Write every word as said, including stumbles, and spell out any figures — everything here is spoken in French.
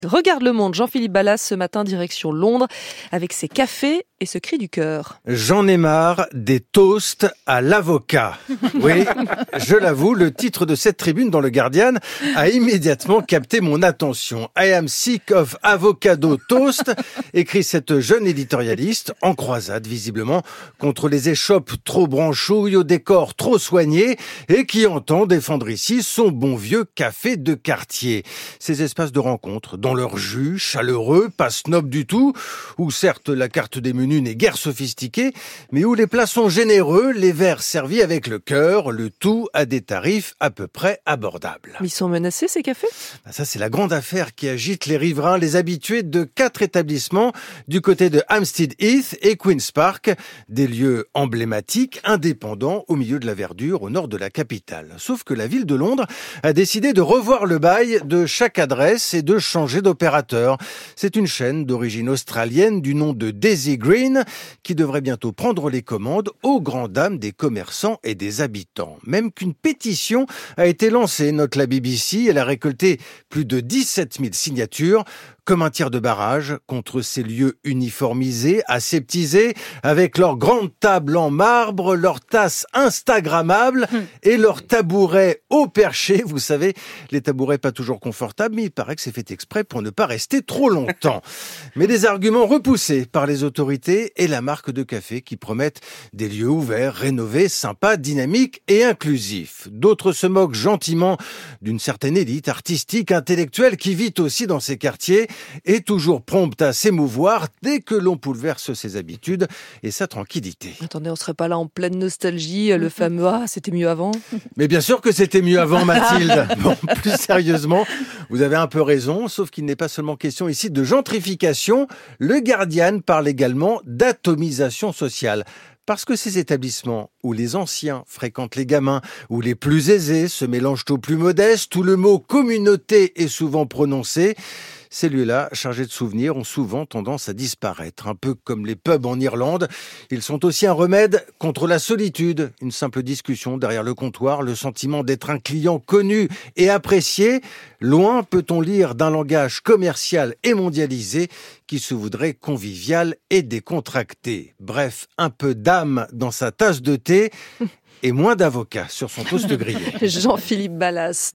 Regarde le monde, Jean-Philippe Ballas ce matin direction Londres avec ses cafés et ce cri du cœur. J'en ai marre des toasts à l'avocat. Oui, je l'avoue, le titre de cette tribune dans le Guardian a immédiatement capté mon attention. I am sick of avocado toast, écrit cette jeune éditorialiste, en croisade visiblement, contre les échoppes trop branchouilles au décor trop soigné et qui entend défendre ici son bon vieux café de quartier. Ces espaces de rencontre dont leur jus, chaleureux, pas snob du tout, où certes la carte des menus n'est guère sophistiquée, mais où les plats sont généreux, les verres servis avec le cœur, le tout à des tarifs à peu près abordables. Ils sont menacés ces cafés ? Ben ça c'est la grande affaire qui agite les riverains, les habitués de quatre établissements du côté de Hampstead Heath et Queen's Park, des lieux emblématiques, indépendants, au milieu de la verdure, au nord de la capitale. Sauf que la ville de Londres a décidé de revoir le bail de chaque adresse et de changer d'opérateur. C'est une chaîne d'origine australienne du nom de Daisy Green qui devrait bientôt prendre les commandes aux grandes dames des commerçants et des habitants. Même qu'une pétition a été lancée, note la B B C. Elle a récolté plus de dix-sept mille signatures, comme un tir de barrage contre ces lieux uniformisés, aseptisés, avec leurs grandes tables en marbre, leurs tasses instagrammables et leurs tabourets haut perchés. Vous savez, les tabourets pas toujours confortables, mais il paraît que c'est fait exprès pour ne pas rester trop longtemps. Mais des arguments repoussés par les autorités et la marque de café qui promettent des lieux ouverts, rénovés, sympas, dynamiques et inclusifs. D'autres se moquent gentiment d'une certaine élite artistique, intellectuelle qui vit aussi dans ces quartiers est toujours prompte à s'émouvoir dès que l'on bouleverse ses habitudes et sa tranquillité. Attendez, on serait pas là en pleine nostalgie, le fameux « Ah, c'était mieux avant ». Mais bien sûr que c'était mieux avant, Mathilde. Bon, plus sérieusement, vous avez un peu raison, sauf qu'il n'est pas seulement question ici de gentrification. Le Guardian parle également d'atomisation sociale. Parce que ces établissements où les anciens fréquentent les gamins, où les plus aisés se mélangent aux plus modestes, où le mot communauté est souvent prononcé, ces lieux-là, chargés de souvenirs, ont souvent tendance à disparaître. Un peu comme les pubs en Irlande, ils sont aussi un remède contre la solitude. Une simple discussion derrière le comptoir, le sentiment d'être un client connu et apprécié. Loin peut-on lire d'un langage commercial et mondialisé qui se voudrait convivial et décontracté. Bref, un peu d'âme dans sa tasse de thé et moins d'avocat sur son toast grillé. Jean-Philippe Ballas.